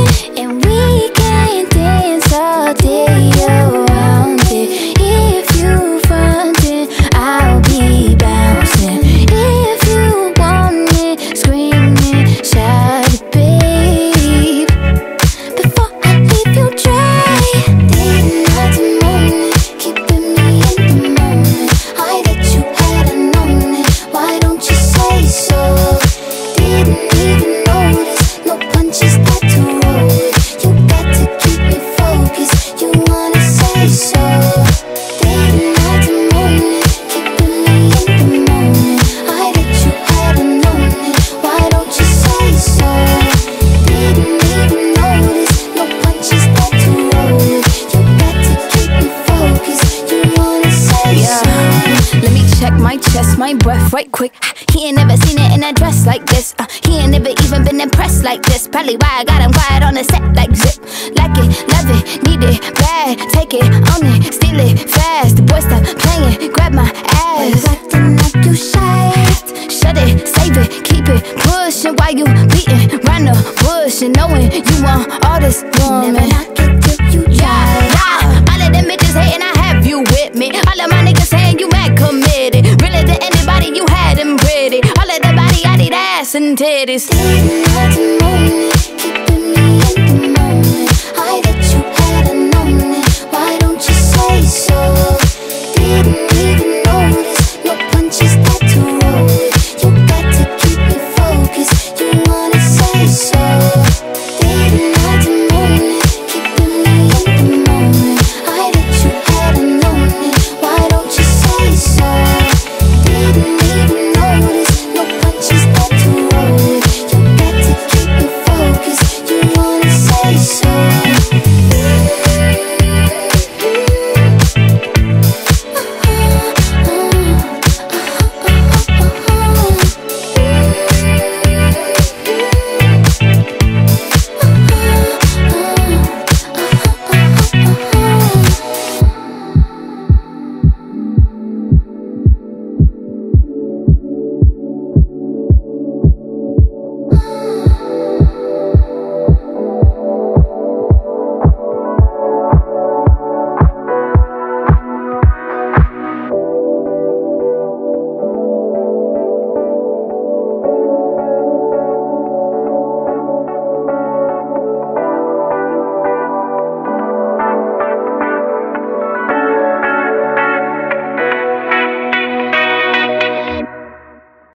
and we can dance all day around it. If you frontin', I'll be bouncing. If you want it, screaming, shout it, babe. Before I leave you dry, day and night and morning, keeping me in the moment. I that you hadn't known it, why don't you say so? Didn't even notice, no punches that to roll with. You got to keep me focused, you wanna say so. Day and night and morning, keeping me in the moment. I that you hadn't known it, why don't you say so? Didn't even notice, no punches that to roll with. You got to keep me focused, you wanna say so. Let me check my chest, my breath right quick. He ain't never seen it in a dress like this. He ain't never even been impressed like this. Probably why I got him quiet on the set like zip. Like it, love it, need it, bad. Take it, own it, steal it, fast. The boy stop playing, grab my Why you ass. acting like you shy? Shut it, save it, keep it pushing. While you beating round the bush and knowing you want all this woman. Never knock it till you try. All of them bitches hating, I have you with me. All of my niggas saying you mad committed. Really to anybody, you had them pretty. All of the body, I need ass and titties. Day and night and morning,